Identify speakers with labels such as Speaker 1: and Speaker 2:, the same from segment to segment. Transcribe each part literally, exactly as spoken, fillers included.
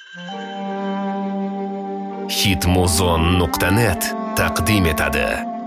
Speaker 1: hitmuzon nuqta net taqdim etadi.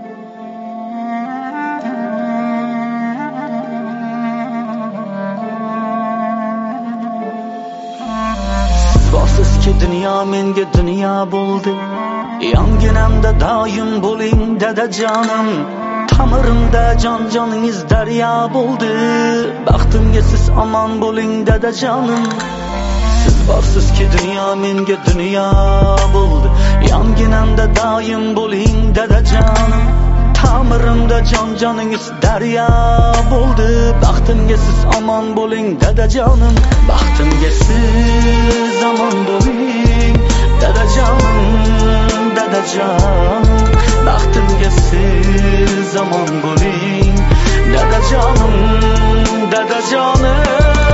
Speaker 2: Sizki dunyo menga dunyo bo'ldi. Yonginamda doim bo'ling dadajonim. Tamirimda jon joningiz daryo bo'ldi. Baxtimga siz omon bo'ling dadajonim. Siz borsizki dunyo menga dunyo bo'ldi. Yonginamda doim bo'ling dadajonim. Tamirimda jon joningiz daryo bo'ldi. Baxtimga siz omon bo'ling dadajonim. Baxtimga siz omon bo'ling dadajonim, dadajonim. Baxtimga siz omon bo'ling dadajonim, dadajonim.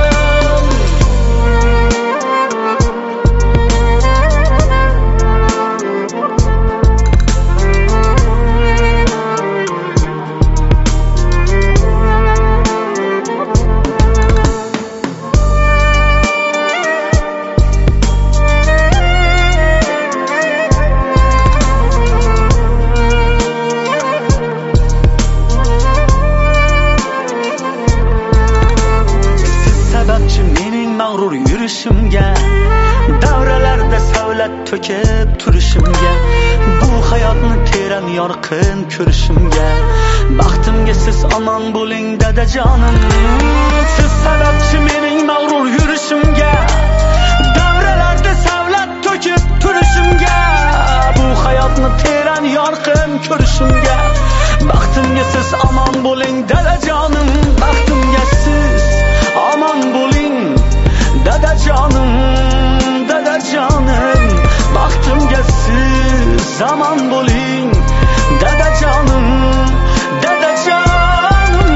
Speaker 2: Davralarda savlat to'kib turishimga, bu hayotni teran yorqin ko'rishimga, baxtimga siz omon bo'ling dadajonim. Siz sababchi mening mag'rur yurishimga, davralarda savlat to'kib turishimga, bu hayotni teran yorqin ko'rishimga, baxtimga siz omon bo'ling dadajonim. Baxtimga siz omon bo'ling dadajonim, dadajonim. Baxtimga siz omon bo'ling dadajonim, dadajonim.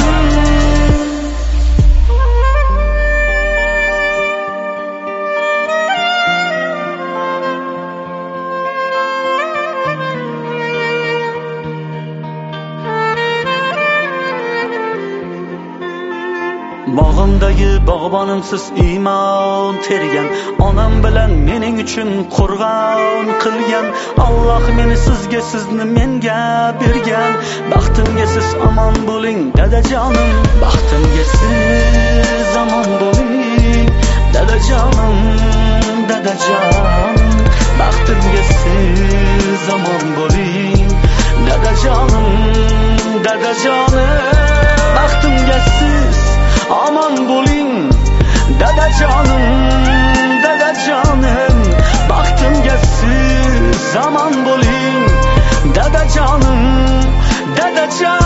Speaker 2: Bog'imdagi bog'bonimsiz iymon tergan, onam bilan mening uchun qurg'on qilgan. Alloh meni sizga, sizni menga bergan. Baxtimga siz omon bo'ling dadajonim. Baxtimga siz omon bo'ling dadajonim, dadajonim. Baxtimga siz omon bo'ling dadajonim, dadajonim. Baxtimga siz omon bo'ling dadajonim, dadajonim. Baxtimga siz omon bo'ling dadajonim, dadajonim.